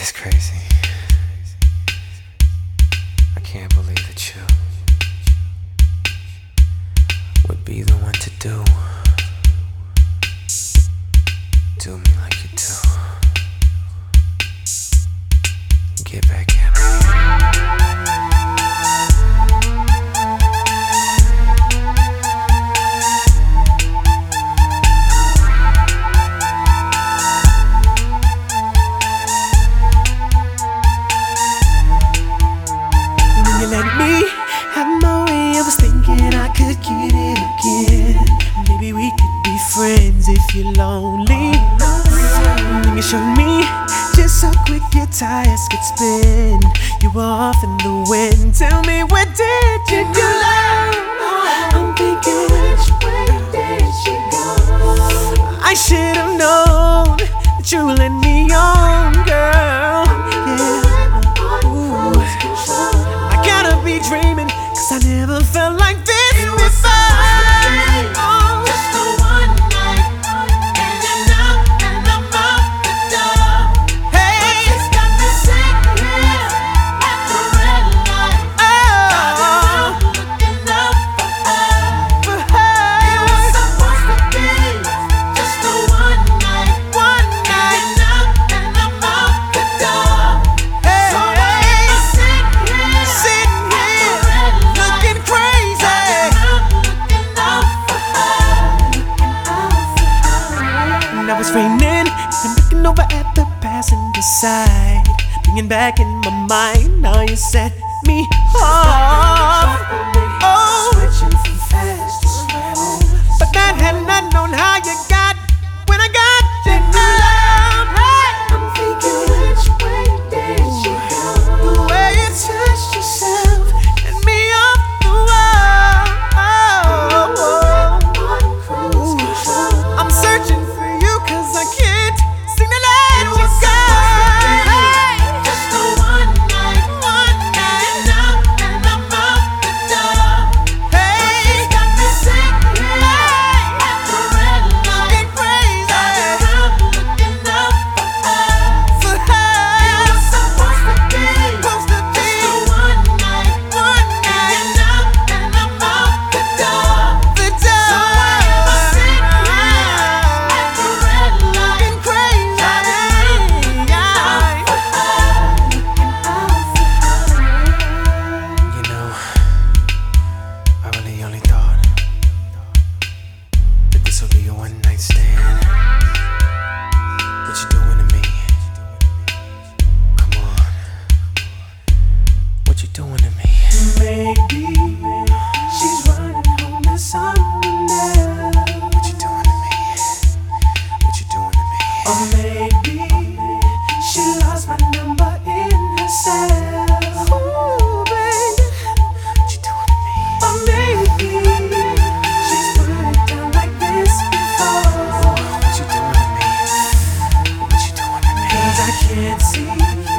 It's crazy. I can't believe that you would be the one to do me like you do. Get back at me. Let me have my way. I was thinking I could get it again. Maybe we could be friends if you're lonely. When you showed me just how quick your tires could spin, you were off in the wind. Tell me, where did you go? I'm thinking, which way did you go? I should have known that you let me on, girl. Yeah. Ooh. I gotta be dreaming, 'cause I never felt like this before. Just a one night, and you're not, and I'm out the door. Hey, It's got me sitting here at the red light. oh, Looking up for her. for her. It was supposed to be just a one night, One and night, you're not, and I'm out the door. hey, So I'm sitting here sitting at here, the red light. looking crazy. Looking out for her. And I was raining and looking over at the passenger side, bringing back in my mind how you set me off. Oh, Switching from fast to slow. but that had not known how you got when I got you love. Hey, I'm thinking, which way did you go? the way you touched yourself and me off the wall. On cruise control. I'm searching for you 'cause I can't seem to let you go. Hey, Just a one night, one night, and I'm out the door. hey, Got me sitting here at the red light. looking crazy Looking up for her. for her. It was supposed to be Supposed to be just a one night, one night, and I'm out the door. the So I'm sitting here at the red light. looking crazy. You know, I really only thought that this would be a one night stand. What you doing to me? Come on. What you doing to me? Maybe she's running home to someone else. What you doing to me? What you doing to me? Or maybe she lost my number in her cell. Ooh, baby. What you doing to me? Or maybe she's put it down like this before. What you doing to me? What you doing to me? 'Cause I can't see